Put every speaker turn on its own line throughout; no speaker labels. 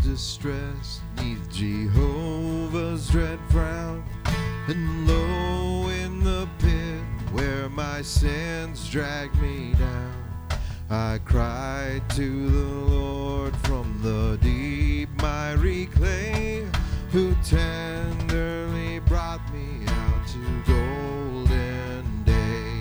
distress, 'neath Jehovah's dread frown, and low in the pit where my sins drag me down, I cried to the Lord from the deep miry clay, who tenderly brought me out to golden day.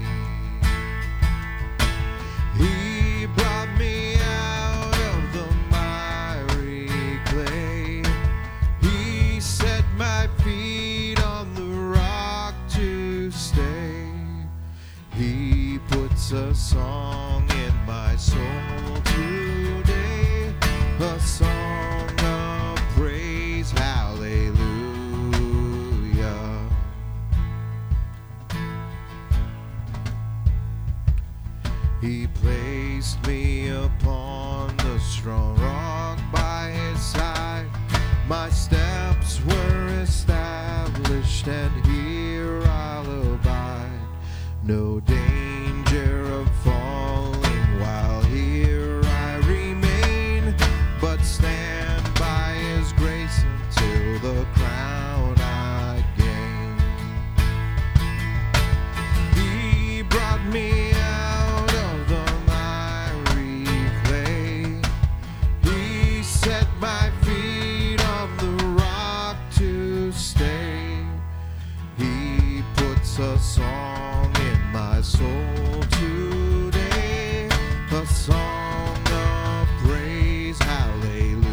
He brought me out of the miry clay. He set my feet on the rock to stay. He puts a song in my soul today, a song of praise, hallelujah. He placed me upon the strong rock by his side. My steps were established, and here I'll abide. No danger of falling while here I remain, but stand by his grace until the crown I gain. He brought me out of the miry clay. He set my feet on the rock to stay. He puts a song in my soul today, a song of praise, hallelujah.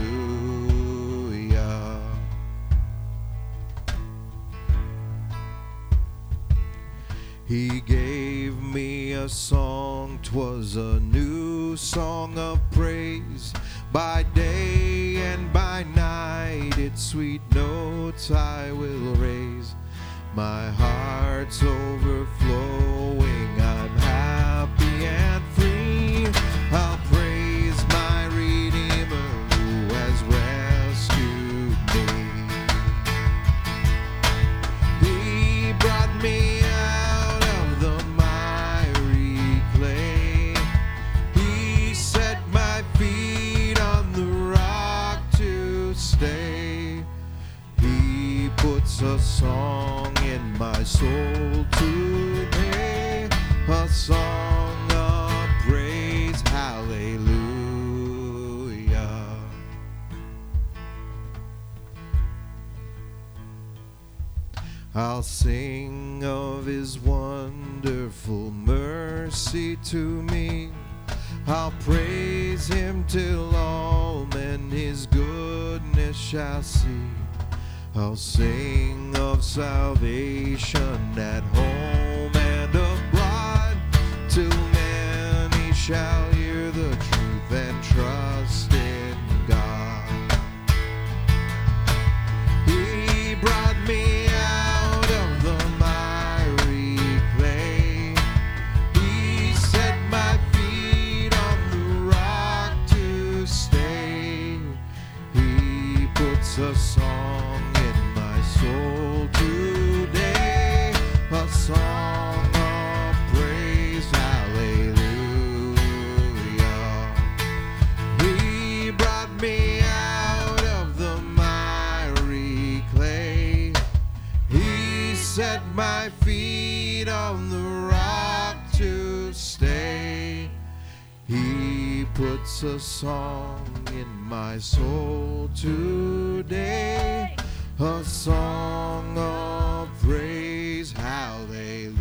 He gave me a song, 'twas a new song of praise. By day and by night its sweet notes I will raise. My heart's overflowing, I'm happy and free. I'll praise my Redeemer who has rescued me. He brought me out of the miry clay. He set my feet on the rock to stay. He puts a song in my soul today, a song of praise, hallelujah. I'll sing of his wonderful mercy to me. I'll praise him till all men his goodness shall see. I'll sing of salvation at home and abroad, till many shall hear the truth and trust in God. He brought me out of the miry clay. He set my feet on the rock to stay. He puts a song in my soul today, a song of praise, hallelujah. He brought me out of the miry clay. He set my feet on the rock to stay. He puts a song in my soul today, a song of praise, hallelujah.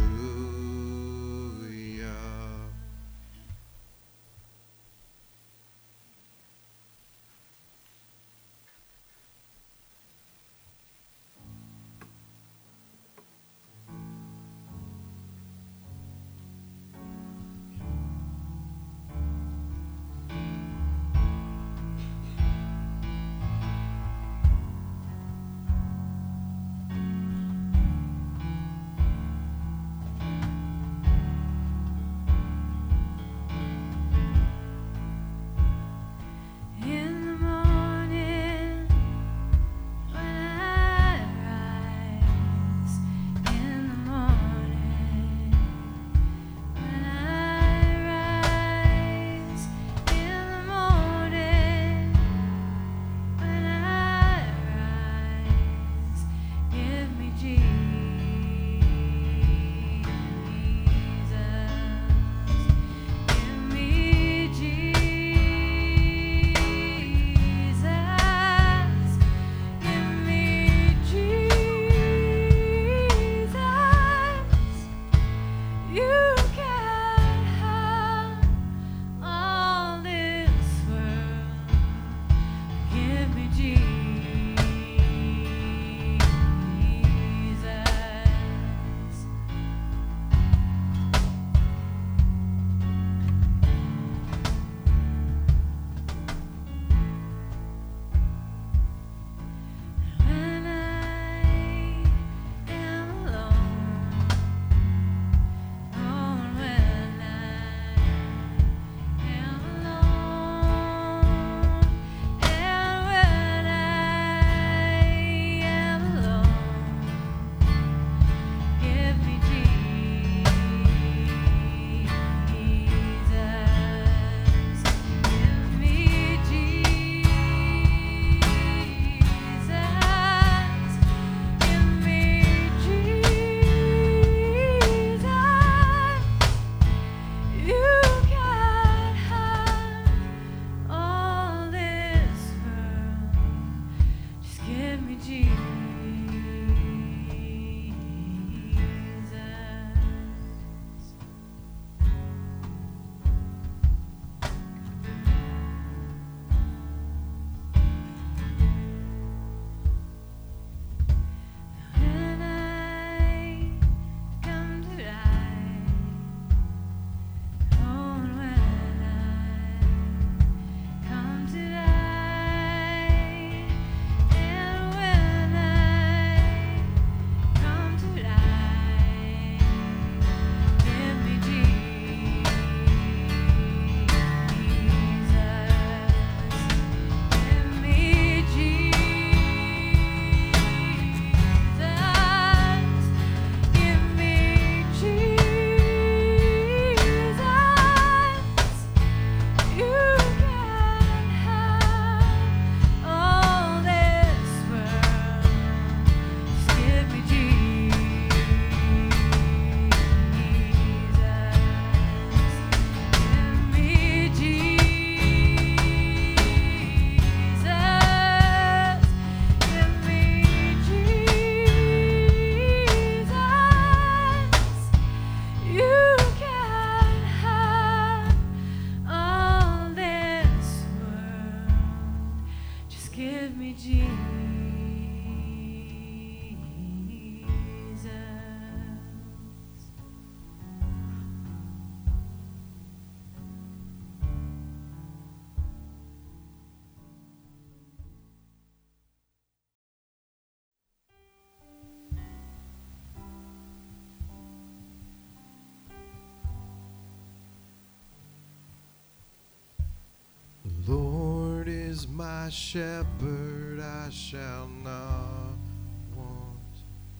my shepherd, I shall not want.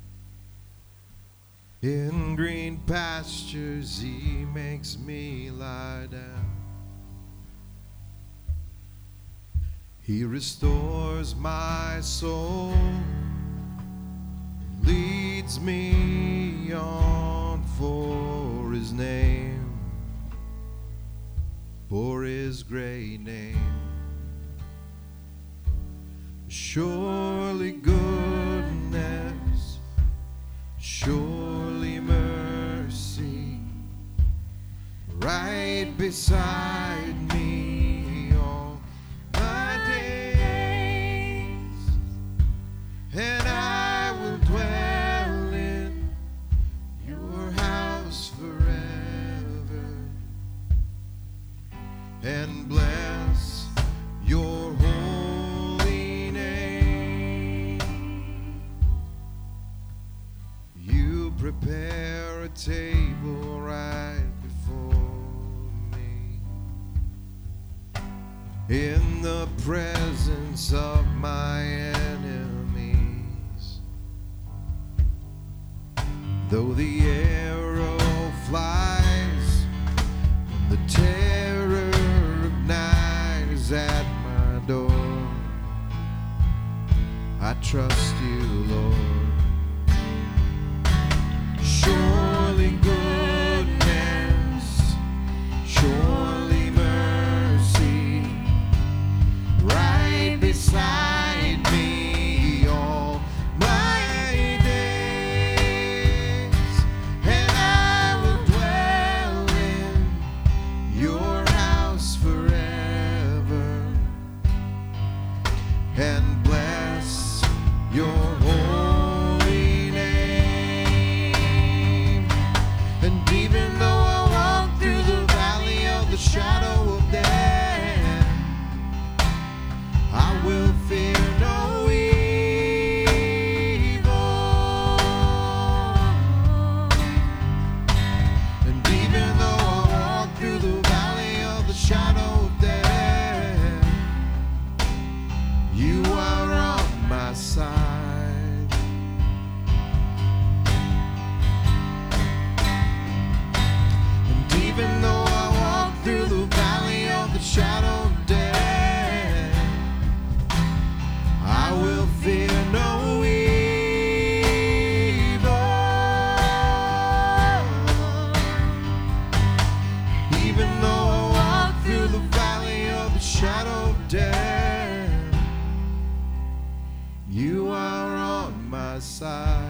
In green pastures he makes me lie down. He restores my soul, leads me on for his name, for his great name. Surely goodness, surely mercy, right beside me all my days, and I will dwell in your house forever and bless your holy name. You prepare a table right before me in the presence of my enemies. Though the arrow flies, the terror of night is at my door, I trust you, Lord. Surely goodness, surely mercy, right beside me all my days, and I will dwell in your house forever and bless your holy name. And even though I walk through the valley of the shadow of death, I will fear no evil. And even though I walk through the valley of the shadow of death, you are on my side. And even though I walk through the valley of the shadow of death, I will fear no evil. Even though I walk through the valley of the shadow of death, you are on my side.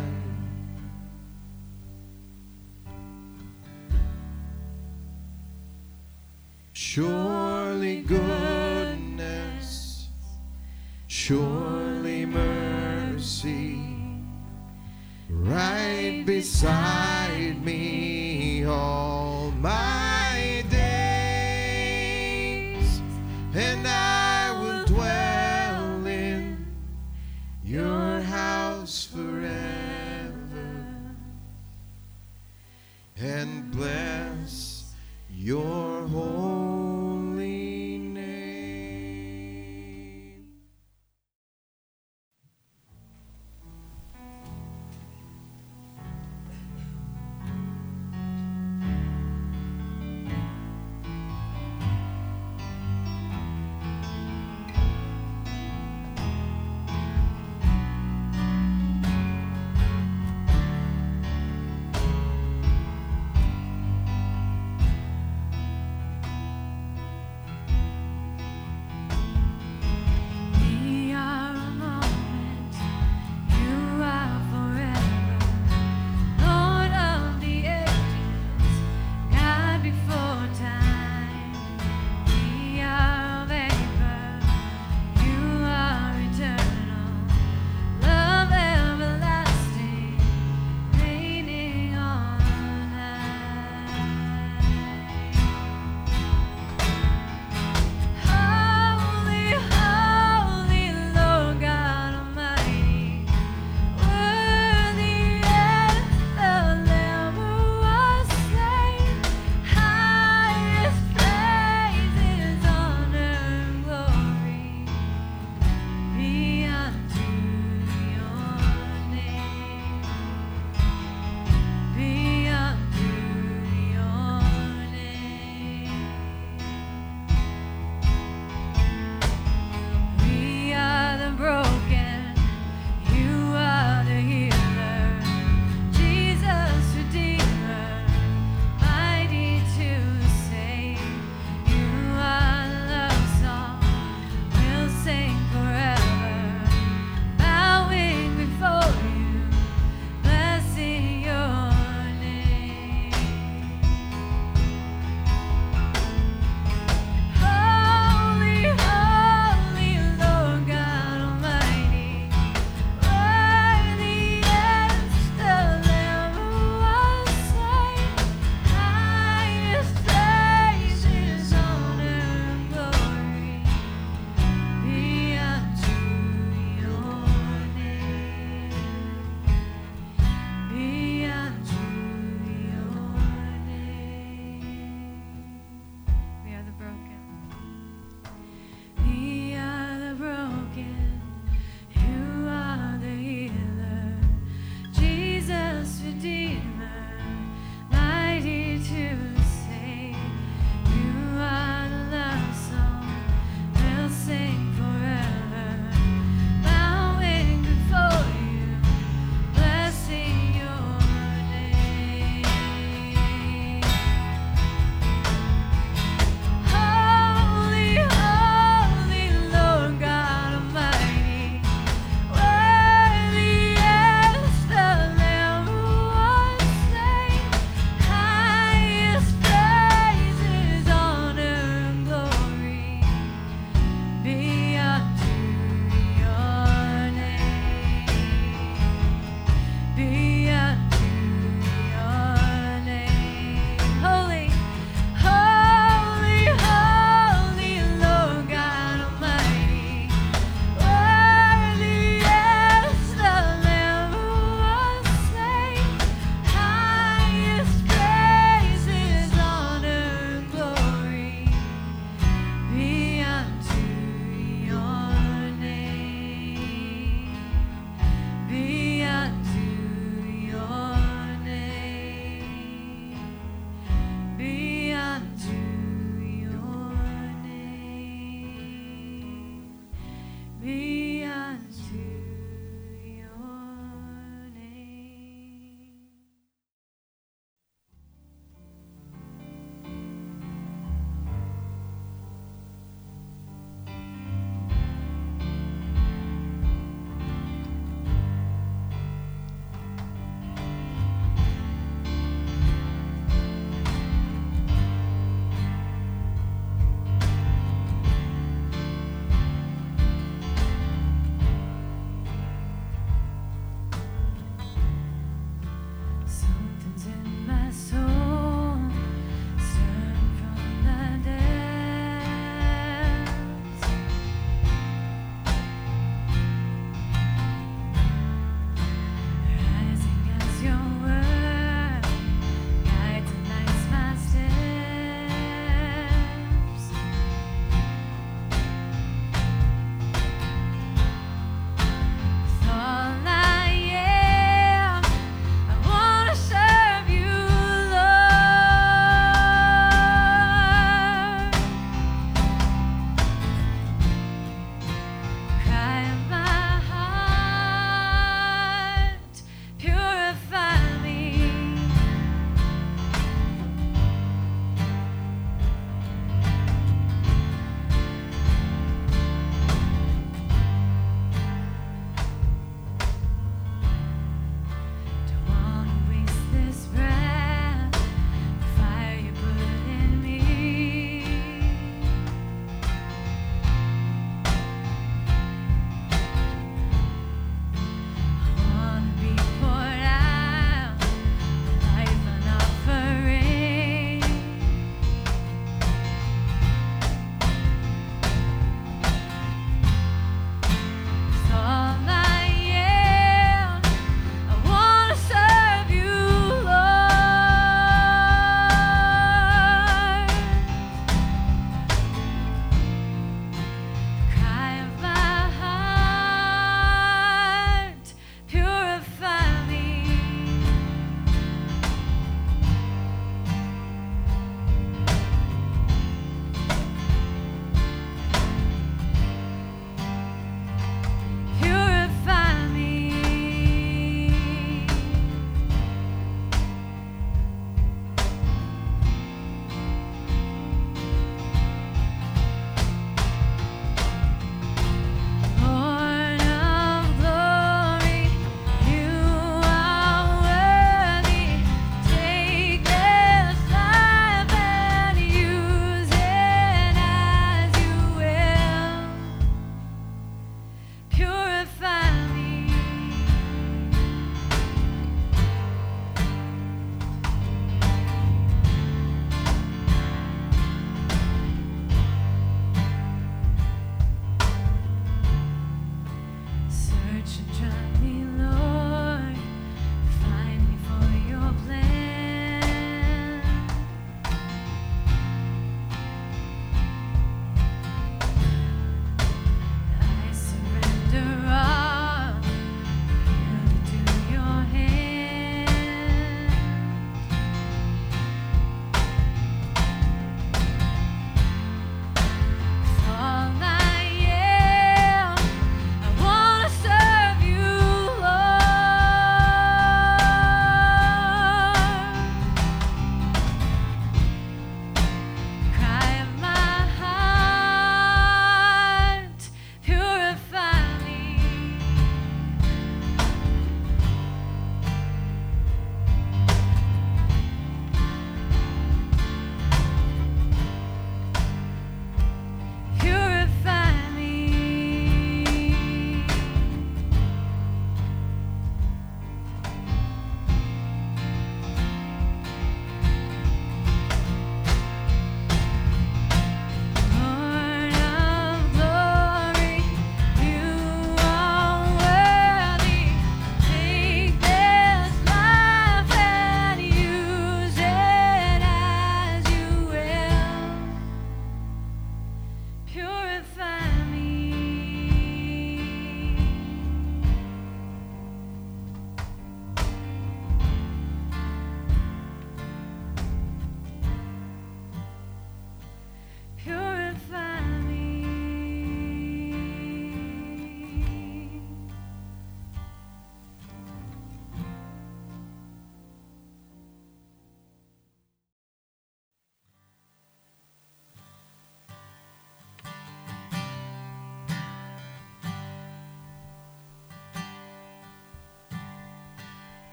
Surely goodness, surely mercy, right beside me all my days, and I will dwell in your house forever and bless your holy name.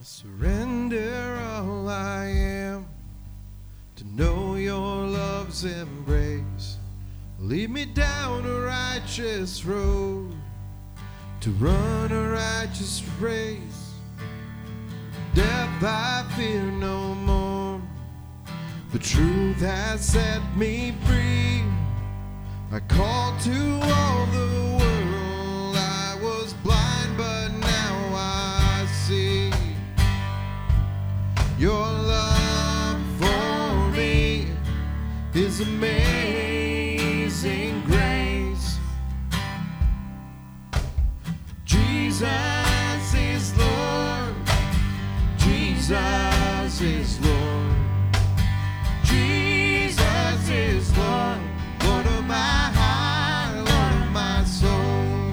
Surrender all I am to know your love's embrace. Lead me down a righteous road to run a righteous race. Death I fear no more. The truth has set me free. I call to all the world. I was blind, but now I see. Your love for me is amazing grace. Jesus is Lord. Jesus is Lord. Jesus is Lord. Lord of my heart, Lord of my soul.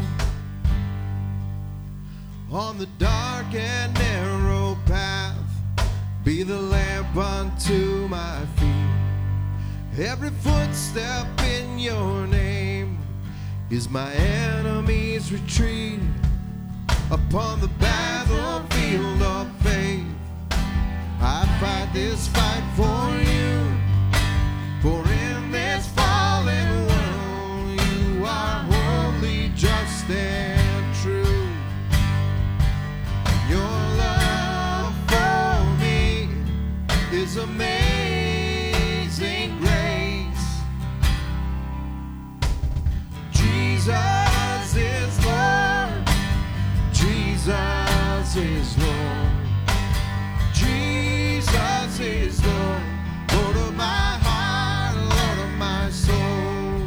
On the dark and narrow path, be the lamp unto my feet. Every footstep in your name is my enemy's retreat. Upon the battlefield of faith, I fight this fight for you. For in this fallen world, you are holy, just, and true. Your love for me is amazing grace. Jesus is Lord. Jesus is Lord. Jesus is Lord. Lord of my heart, Lord of my soul.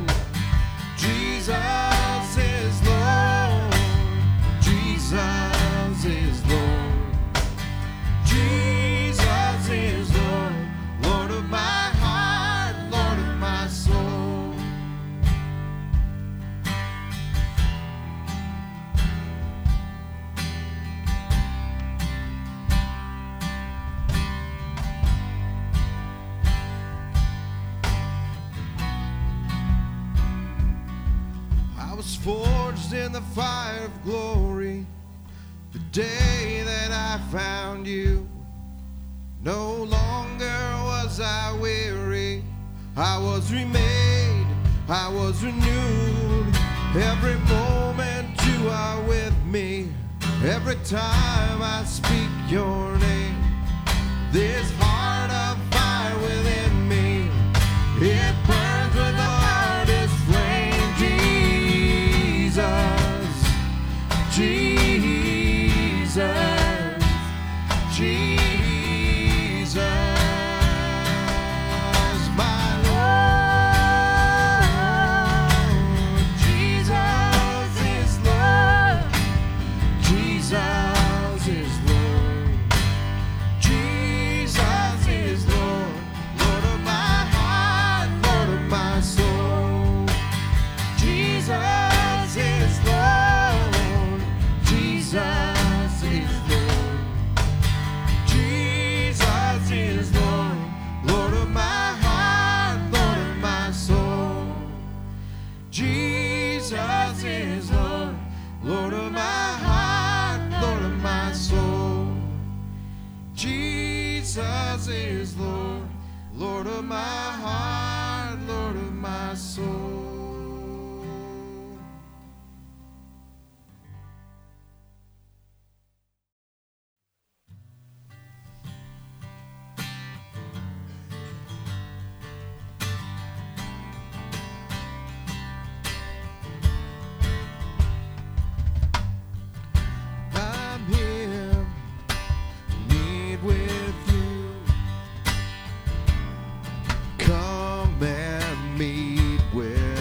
Jesus is Lord. Jesus is Lord. Jesus is Lord. Lord of my heart, Lord of my soul. I was forged in the fire of glory the day that I found you. No longer was I weary. I was remade, I was renewed. Every moment you are with me. Every time I speak your name, this heart of fire within me, it burns with the hardest flame. Jesus, Jesus, my Lord. Jesus is Lord. Jesus is Lord. Jesus is Lord. Lord of my heart, Lord of my soul. Jesus is Lord. Jesus is Lord. Jesus is Lord. Lord of my heart, Lord of my soul. Jesus is Lord. Lord of my heart, Lord of my soul. Jesus is Lord. Lord of my heart, Lord of my soul. I'm here to meet with you. Come and meet with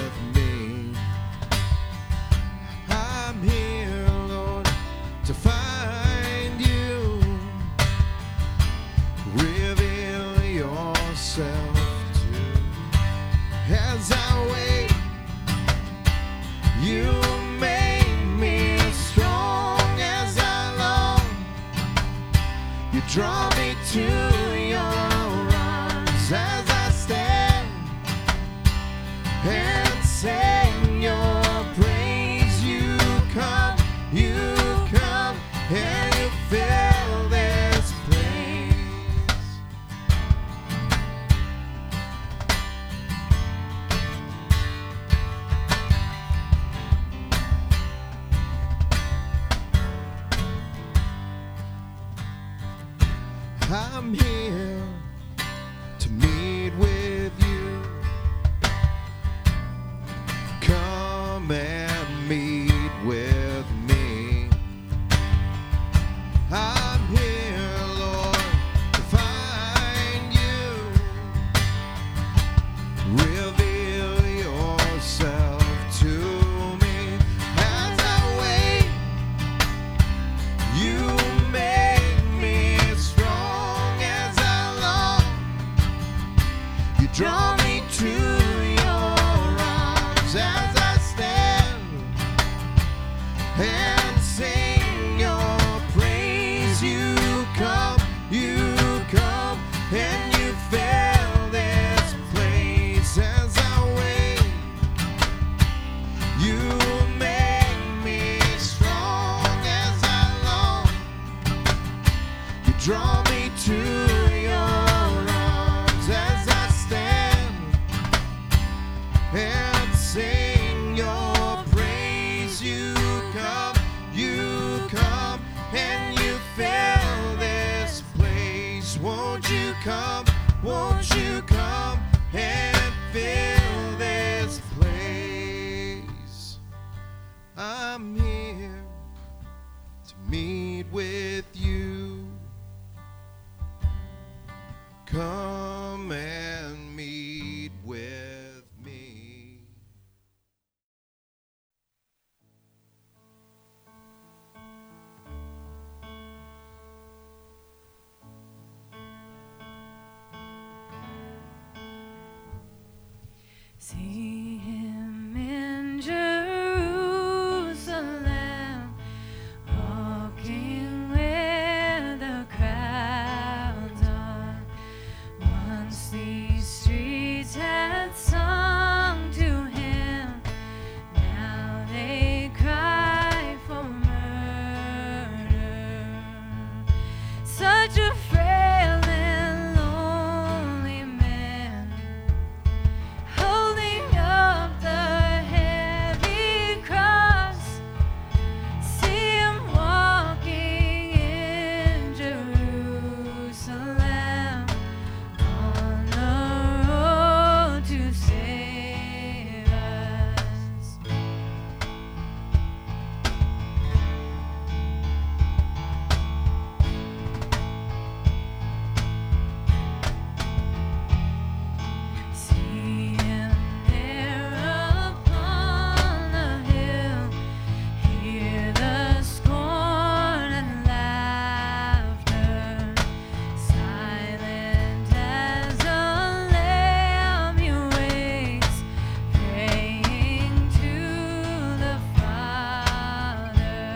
and sing your praise. You come, and you fill this place as I wait. You make me strong as I long. You draw me to your arms as I stand and sing your praise. You come, and you fill this place. Won't you come and fill this place? I'm here to meet with you. Come and meet with me.
See him in Jerusalem, walking where the crowds are. Once these streets had sung to him, now they cry for murder. Such a frail and lonely man, holding up the heavy cross. See him walking in Jerusalem, on the road to save us. See him there upon the hill, hear the scorn and laughter. Silent as a lamb he waits, praying to the Father.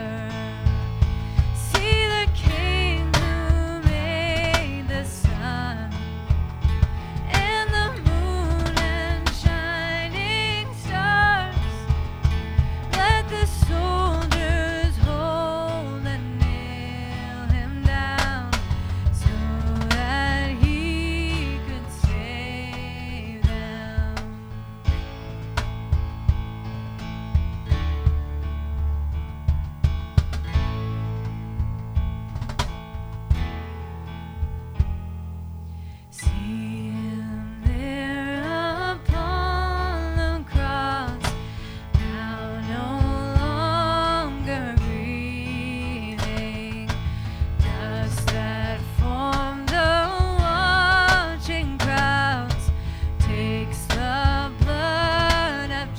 See the King who made the sun and the moon and shining stars. Let the soldiers hold and nail him down, so that he could save them. See him there upon the cross, now no longer breathing. Dust that formed the watching crowds takes the blood of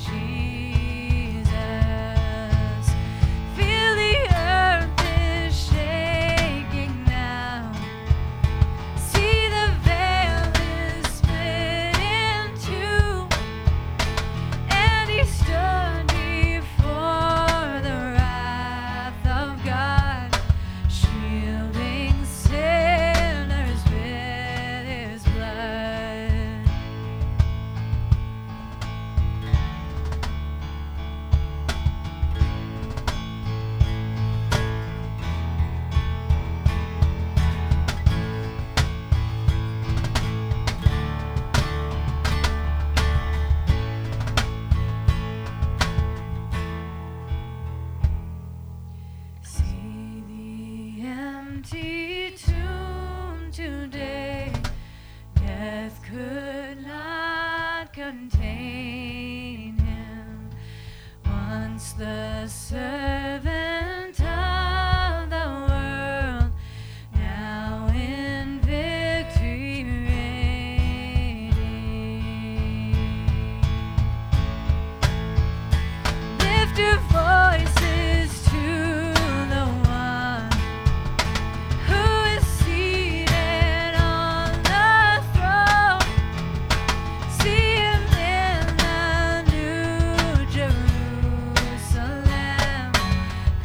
Jesus. Feel the earth is shaking now. See the veil is split in two, and he stood before the wrath of God, shielding sinners with his blood. See the empty tomb today. Death could not contain him. Once the servant of the world, now in victory reigning. Lift your voices to the one who is seated on the throne. See him in the New Jerusalem,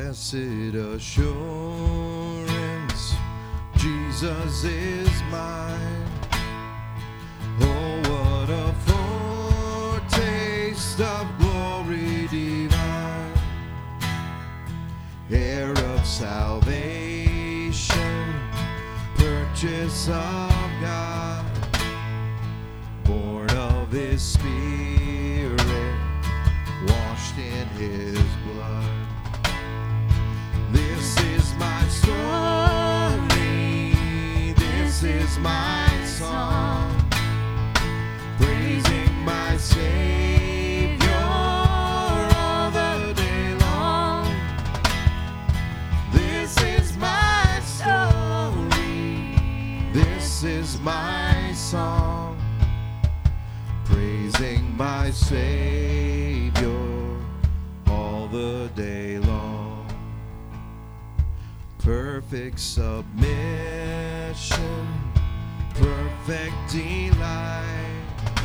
Blessed assurance, Jesus is mine. Oh, what a foretaste of glory divine, heir of salvation, purchase of God, born of His Spirit, washed in His blood. This is my story, this is my song, praising my Savior all the day long. This is my story, this is my song, praising my Savior all the day long. Perfect submission, perfect delight,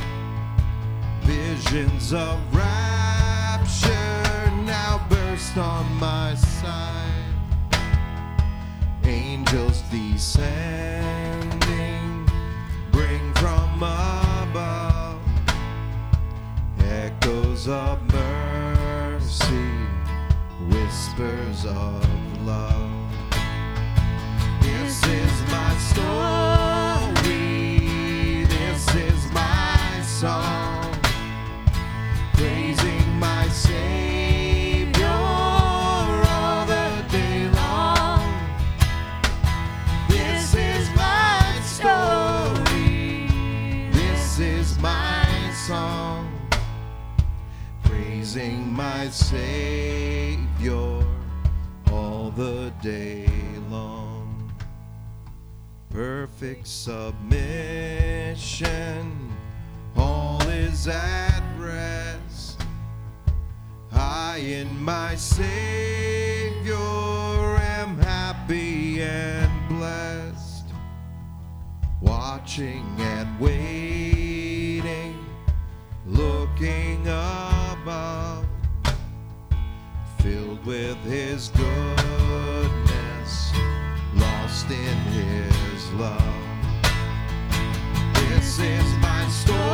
visions of rapture now burst on my sight. Angels descending, bring from above echoes of mercy, whispers of love. This is my story, this is my song, praising my Savior all the day long. This is my story, this is my song, praising my Savior all the day long. Perfect submission, all is at rest. I in my Savior am happy and blessed, watching and waiting, looking above, filled with His goodness, lost in His love. This is my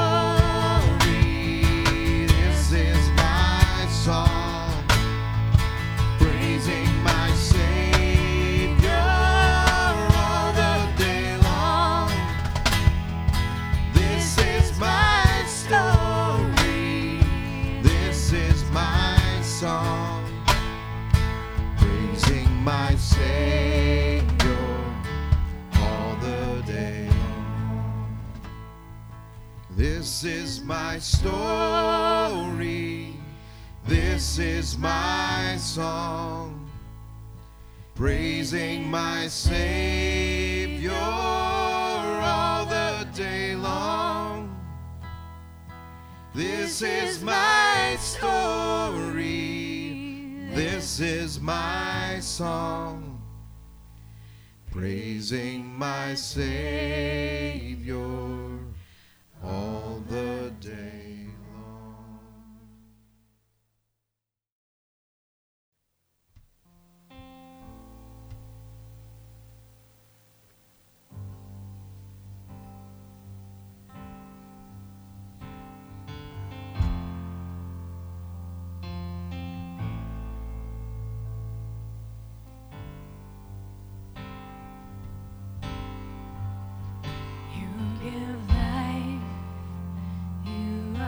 story, this is my song, praising my Savior all the day long. This is my story, this is my song, praising my Savior all the day long. This is my story, this is my song, praising my Savior all the day long. This is my story, this is my song, praising my Savior all the day long.
You give life, you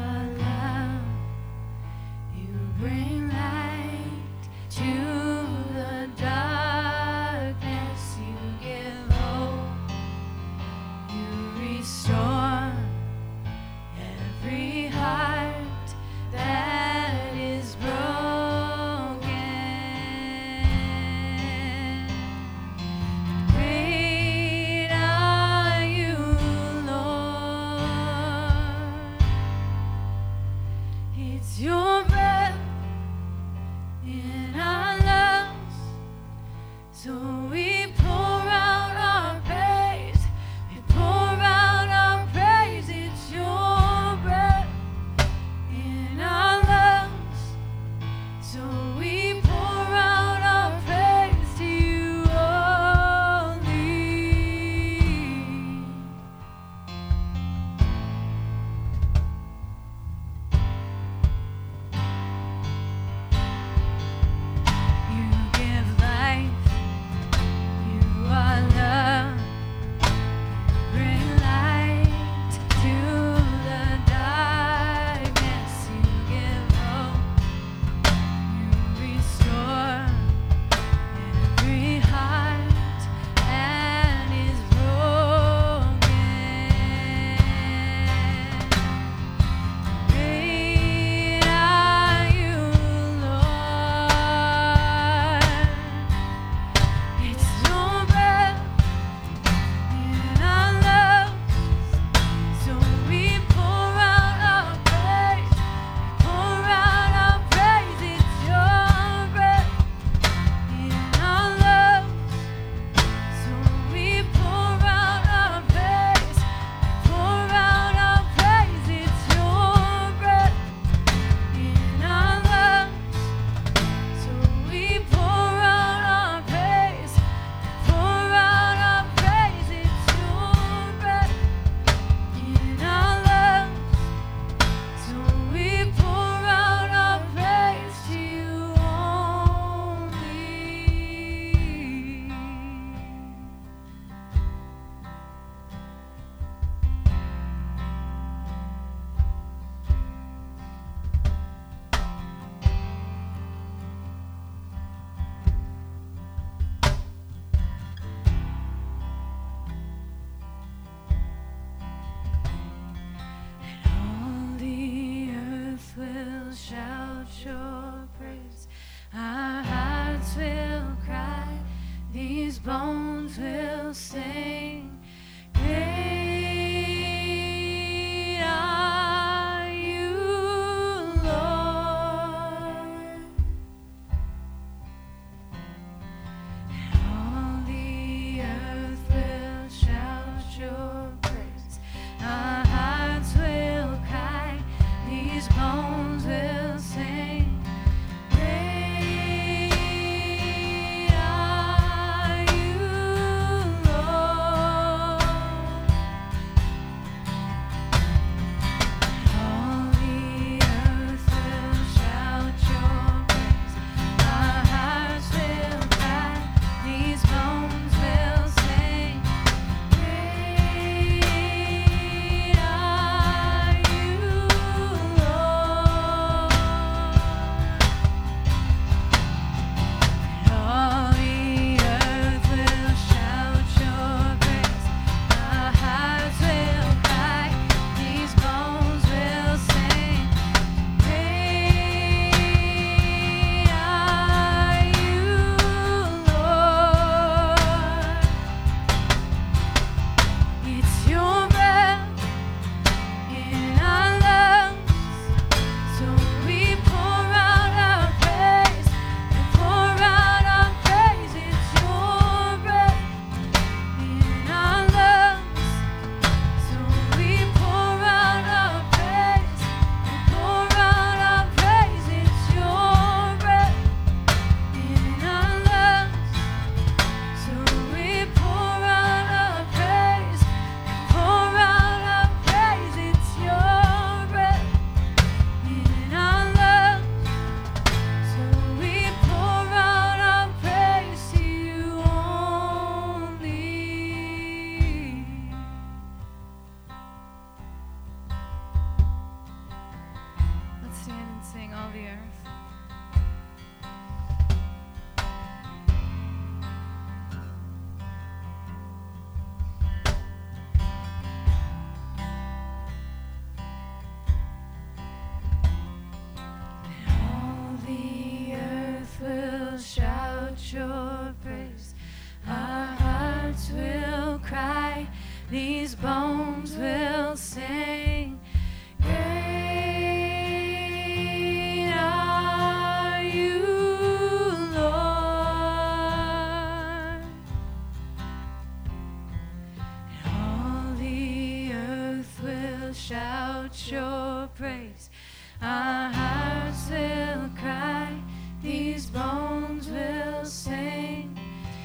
shout your praise. Our hearts will cry, these bones will sing.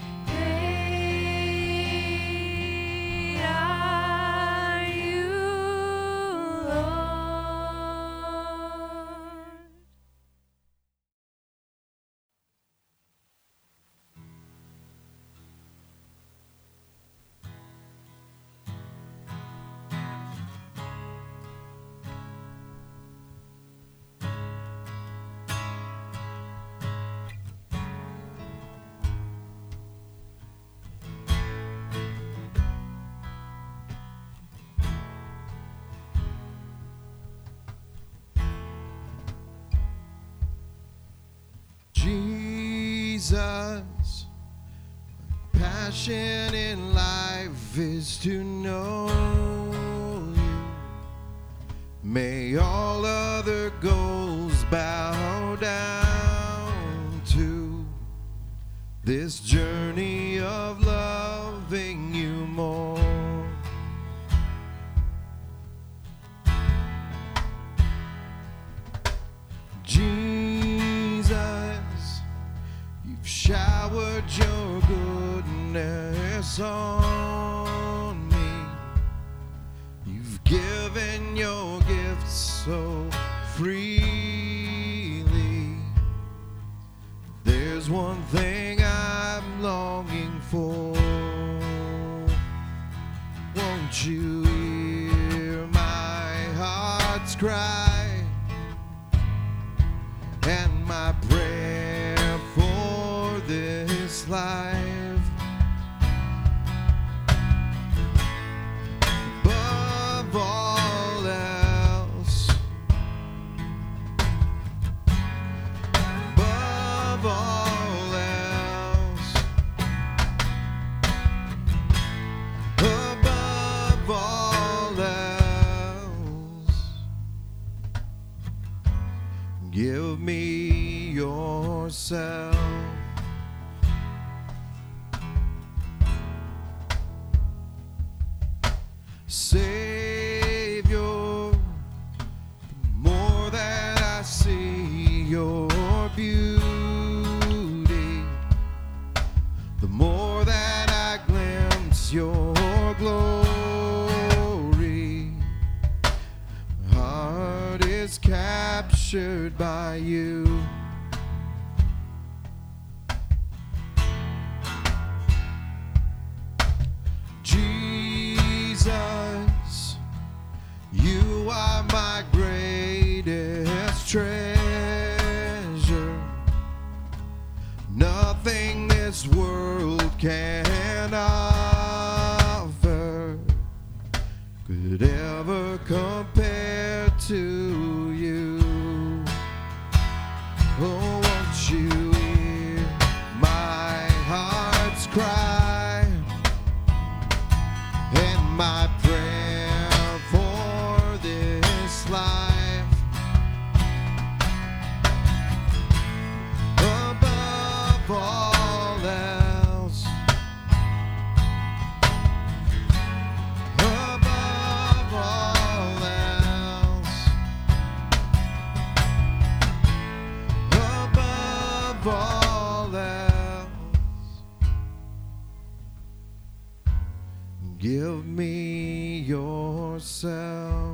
Great are you, Lord.
Jesus, passion in life is to know you. May all other goals bow down to this journey of loving you more. Jesus, you've showered your goodness on me. You've given your gifts so freely. There's one thing I'm longing for. Won't you hear my heart's cry and my prayer for this life? Above all else, above all else, above all else, give me yourself. Savior, the more that I see your beauty, the more that I glimpse your glory. My heart is captured by you. Jesus, you are my greatest treasure. Nothing this world can offer could ever compare to you. Oh, won't you hear my heart's cry and my prayer for this life? Above all else, above all else, above all else, give me yourself.